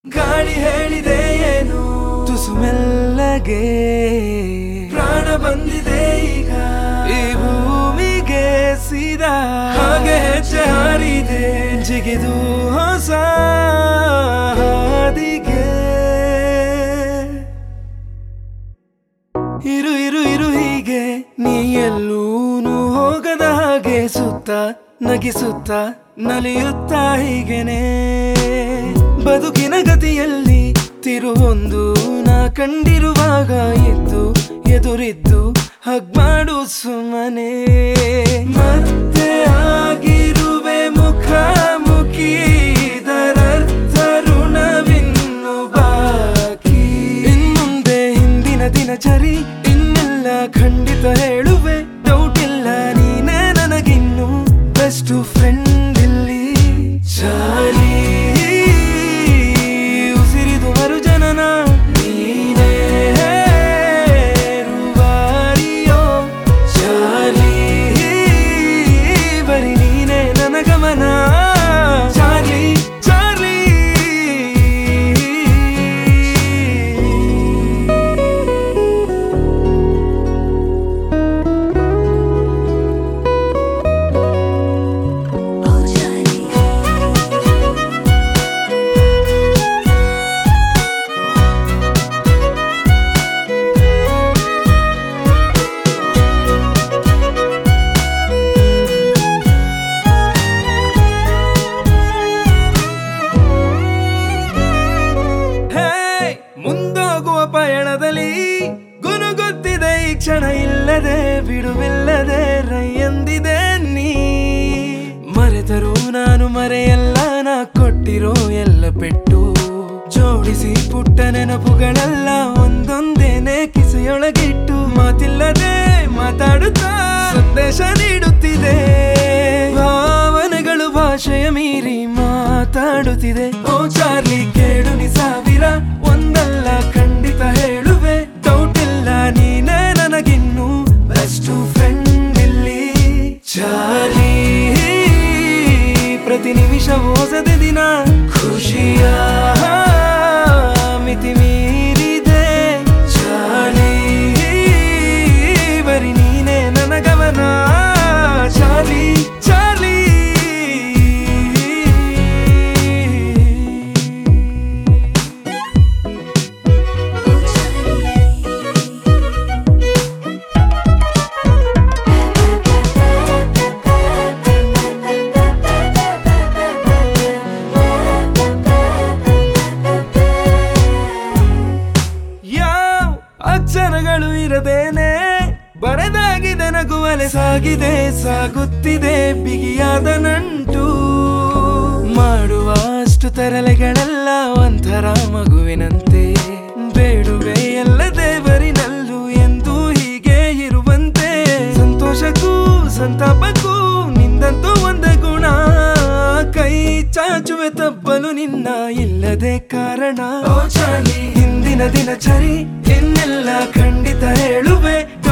ಗಾಳಿ ಹೇಳಿದೆ ಏನು ತುಸು ಮೆಲ್ಲಗೆ ಪ್ರಾಣ ಬಂದಿದೆ ಈಗ ಈ ಭೂಮಿಗೆ ಸೀದಾ ಹಾಗೆ ಹೆಜ್ಜೆ ಹಾರಿದೆ ಜಿಗಿದು ಹೊಸ ಹಾದಿಗೆ ಇರು ಇರು ಇರು ಹೀಗೆ ನೀ ಎಲ್ಲೂನು ಹೋಗದ ಹಾಗೆ ಸುತ್ತ ನಗಿಸುತ್ತ ನಲಿಯುತ್ತಾ ಹೀಗೆನೆ ಬದುಕಿನ ಗತಿಯಲ್ಲಿ ತಿರುವೊಂದು ನಾ ಕಂಡಿರುವಾಗ ಇದ್ದು ಎದುರಿದ್ದು ಹಗ್ಮಾಡು ಸುಮ್ಮನೆ ಮತ್ತೆ ಆಗಿರುವೆ ಮುಖಾಮುಖಿ ಇದರರ್ಥ ಋಣವಿನ್ನು ಬಾಕಿ ಇನ್ಮುಂದೆ ಹಿಂದಿನ ದಿನಚರಿ ಇನ್ನೆಲ್ಲ ಖಂಡಿತ ಹೇಳುವೆ ಡೌಟ್ ಇಲ್ಲ ನೀನೇ ನನಗಿನ್ನು ಬೆಸ್ಟ್ ಫ್ರೆಂಡ್ ಇಲ್ಲಿ ಚಾಲಿ ಉಸಿರಿದು ಮರುಜನನ ನೀನೇ ರೂವಾರಿಯೋ ಚಾಲಿ ಬರಿ ನೀನೇ ನನ್ನ ಗಮನ ಚಾಲಿ ಚಾಲಿ ಮುಂದೋಗುವ ಪಯಣದಲ್ಲಿ ಗುನುಗುತ್ತಿದೆ ಈ ಕ್ಷಣ ಇಲ್ಲದೆ ಬಿಡುವಿಲ್ಲದೆ ರೈಯಂದಿದೆ ನೀ ಮರೆತರೂ ನಾನು ಮರೆಯಲ್ಲ ನಾ ಕೊಟ್ಟಿರೋ ಎಲ್ಲ ಪೆಟ್ಟು ಜೋಡಿಸಿ ಪುಟ್ಟ ನೆನಪುಗಳೆಲ್ಲ ಒಂದೊಂದೇನೆ ಕಿಸೆಯೊಳಗಿಟ್ಟು ಮಾತಿಲ್ಲದೆ ಮಾತಾಡುತ್ತಾ ಸಂದೇಶ ನೀಡುತ್ತಿದೆ ಭಾವನೆಗಳು ಭಾಷೆಯ ಮೀರಿ ಮಾತಾಡುತ್ತಿದೆ ಓ ಚಾರ್ಲಿ ಕೇಳು ನೀ ಸಾವಿರ ಒಂದಲ್ಲ ಖಂಡಿತ ಹೇಳುವೆ ಡೌಟ್ ಇಲ್ಲ ನೀನೇ ನನಗಿನ್ನು ಬೆಸ್ಟ್ ಫ್ರೆಂಡ್ ಇಲ್ಲಿ ಚಾರ್ಲಿ ಪ್ರತಿ ನಿಮಿಷ ಹೊಸದೆ ದಿನ ಖುಷಿಯ ಮಿತಿ ಮೀರಿದೆ ಚಾರ್ಲಿ ಬರಿ ನೀನೇ ನನ್ನ ಗಮನ ಚಾರ್ಲಿ ಚಾರ್ಲಿ ಅಕ್ಷರಗಳು ಇರದೇನೆ ಬರೆದಾಗಿದೆ ನಗುವಲೆ ಸಾಗಿದೆ ಸಾಗುತ್ತಿದೆ ಬಿಗಿಯಾದ ನಂಟು ಮಾಡುವ ಅಷ್ಟು ತರಲೆಗಳೆಲ್ಲ ಒಂಥರ ಮಗುವಿನಂತೆ ಬೇಡುವೆ ಎಲ್ಲ ದೇವರಿನಲ್ಲೂ ಎಂದು ಹೀಗೆ ಇರುವಂತೆ ಸಂತೋಷಕ್ಕೂ ಸಂತಾಪಕ್ಕೂ ನಿಂದಂತೂ ಒಂದೇ ಗುಣ ಕೈ ಚಾಚುವೆ ತಪ್ಪಲು ನಿನ್ನ ಇಲ್ಲದೆ ಕಾರಣ ಹಿಂದಿನ ದಿನಚರಿ ಇನ್ನೆಲ್ಲ ಖಂಡಿತ ಹೇಳುವೆ